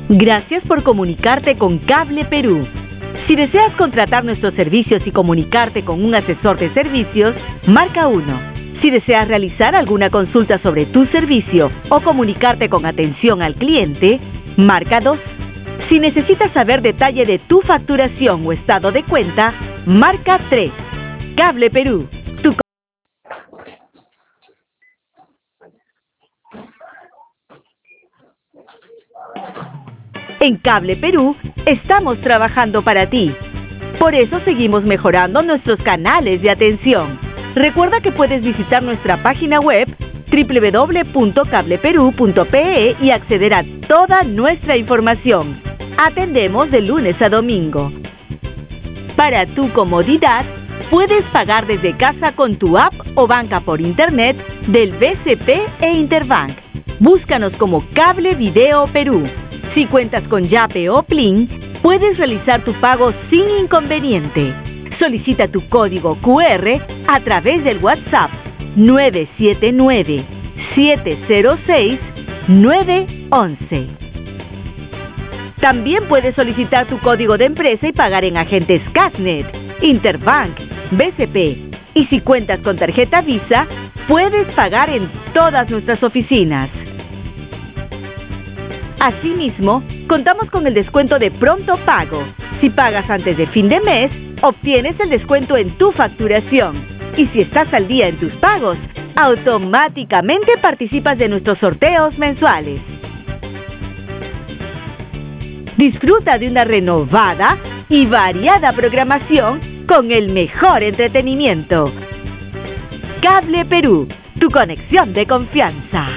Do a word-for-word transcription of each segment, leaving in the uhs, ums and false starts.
Gracias por comunicarte con Cable Perú. Si deseas contratar nuestros servicios y comunicarte con un asesor de servicios, marca uno. Si deseas realizar alguna consulta sobre tu servicio o comunicarte con atención al cliente, marca dos. Si necesitas saber detalle de tu facturación o estado de cuenta, marca tres. Cable Perú. Tu En Cable Perú estamos trabajando para ti. Por eso seguimos mejorando nuestros canales de atención. Recuerda que puedes visitar nuestra página web doble u doble u doble u punto cable perú punto pe e y acceder a toda nuestra información. Atendemos de lunes a domingo. Para tu comodidad, puedes pagar desde casa con tu app o banca por internet del B C P e Interbank. Búscanos como Cable Video Perú. Si cuentas con Yape o Plin, puedes realizar tu pago sin inconveniente. Solicita tu código cu erre a través del WhatsApp nueve siete nueve, siete cero seis, nueve once. También puedes solicitar tu código de empresa y pagar en agentes Cashnet, Interbank, B C P. Y si cuentas con tarjeta Visa, puedes pagar en todas nuestras oficinas. Asimismo, contamos con el descuento de pronto pago. Si pagas antes de fin de mes, obtienes el descuento en tu facturación. Y si estás al día en tus pagos, automáticamente participas de nuestros sorteos mensuales. Disfruta de una renovada y variada programación con el mejor entretenimiento. Cable Perú, tu conexión de confianza.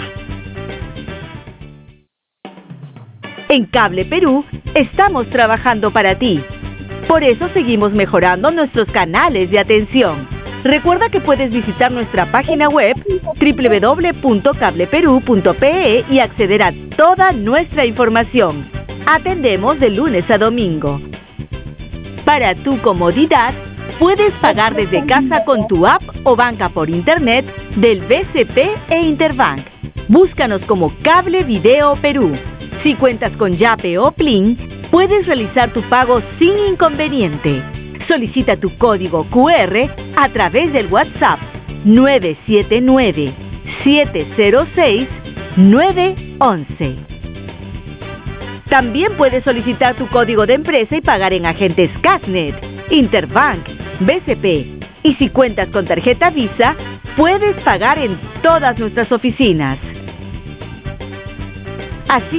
En Cable Perú estamos trabajando para ti. Por eso seguimos mejorando nuestros canales de atención. Recuerda que puedes visitar nuestra página web doble u doble u doble u punto cable perú punto pe e y acceder a toda nuestra información. Atendemos de lunes a domingo. Para tu comodidad, puedes pagar desde casa con tu app o banca por internet del B C P e Interbank. Búscanos como Cable Video Perú. Si cuentas con Yape o Plin, puedes realizar tu pago sin inconveniente. Solicita tu código cu erre a través del WhatsApp nueve siete nueve, siete cero seis, nueve once. También puedes solicitar tu código de empresa y pagar en agentes Cashnet, Interbank, B C P. Y si cuentas con tarjeta Visa, puedes pagar en todas nuestras oficinas. Así